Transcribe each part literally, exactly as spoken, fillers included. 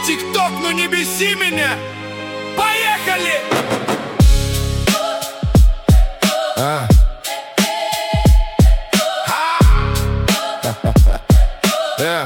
ТикТок, ну не беси меня. Поехали! А. Yeah.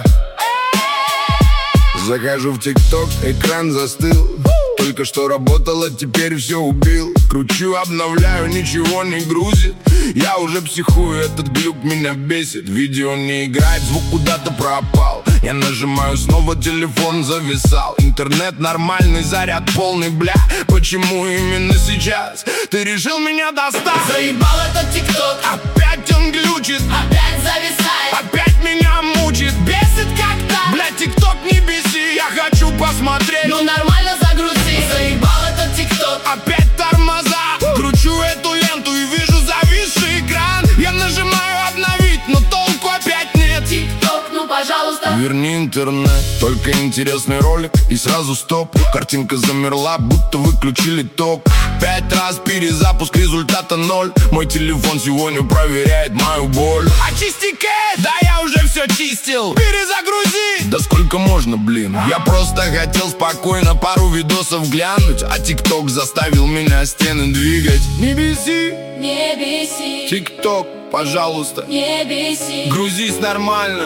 Захожу в ТикТок, экран застыл. Только что работало, теперь все убил. Кручу, обновляю, ничего не грузит. Я уже психую, этот глюк меня бесит. Видео не играет, звук куда-то пропал. Я нажимаю снова, телефон зависал. Интернет нормальный, заряд полный, бля. Почему именно сейчас ты решил меня достать? Заебал этот ТикТок, опять он глючит, опять зависает, опять меня мучит, бесит как-то. Бля, ТикТок не беси, я хочу посмотреть. Ну нормально загрузи. Заебал этот ТикТок, опять тормоза. Кручу эту ленту и вижу зависший экран. Я нажимаю обновить, но толку опять нет. ТикТок, ну пожалуйста верни интернет. Только интересный ролик и сразу стоп. Картинка замерла, будто выключили ток. Пять раз перезапуск, результата ноль. Мой телефон сегодня проверяет мою боль. Очисти кэш, да я уже все чистил. Перезагрузи, да сколько можно, блин. Я просто хотел спокойно пару видосов глянуть, а ТикТок заставил меня стены двигать. Не беси, не беси, ТикТок, пожалуйста, не беси, грузись нормально.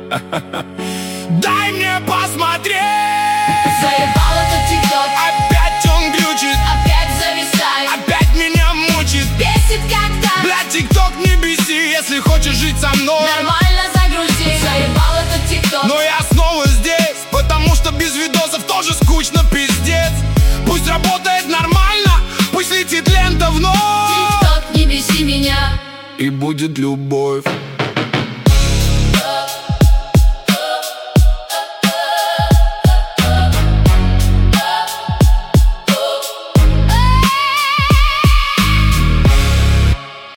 Дай мне посмотреть. Заебал этот ТикТок, опять он глючит, опять зависает, опять меня мучит, бесит как-то. Бля, ТикТок не беси, если хочешь жить со мной. Нормально загрузи. Заебал этот ТикТок, но я снова здесь, потому что без видосов тоже скучно, пиздец. Пусть работает нормально, пусть летит лента вновь. ТикТок, не беси меня, и будет любовь.